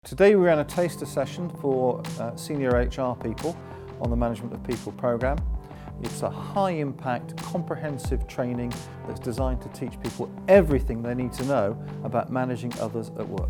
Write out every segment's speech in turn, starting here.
Today we ran a taster session for senior HR people on the Management of People programme. It's a high impact, comprehensive training that's designed to teach people everything they need to know about managing others at work.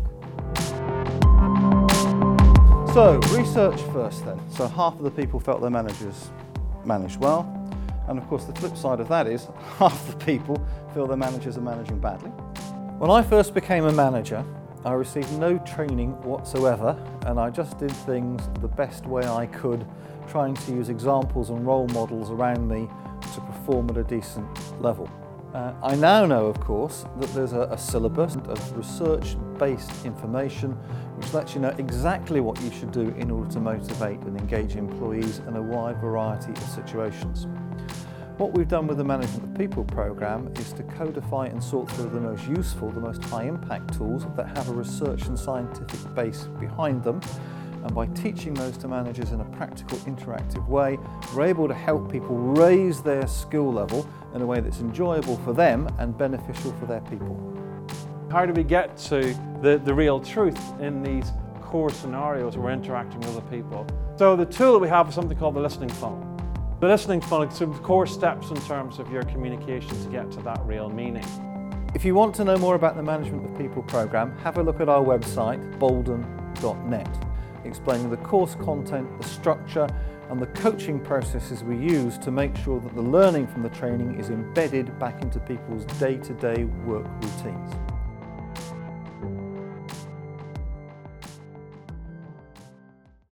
So, research first then. So half of the people felt their managers managed well, and of course the flip side of that is half the people feel their managers are managing badly. When I first became a manager, I received no training whatsoever, and I just did things the best way I could, trying to use examples and role models around me to perform at a decent level. I now know, of course, that there's a syllabus of research-based information which lets you know exactly what you should do in order to motivate and engage employees in a wide variety of situations. What we've done with the Management of People programme is to codify and sort through the most useful, the most high-impact tools that have a research and scientific base behind them. And by teaching those to managers in a practical, interactive way, we're able to help people raise their skill level in a way that's enjoyable for them and beneficial for their people. How do we get to the real truth in these core scenarios where we're interacting with other people? So the tool that we have is something called the listening funnel. The listening funnel is some core steps in terms of your communication to get to that real meaning. If you want to know more about the Management of People programme, have a look at our website, bolden.net, explaining the course content, the structure and the coaching processes we use to make sure that the learning from the training is embedded back into people's day-to-day work routines.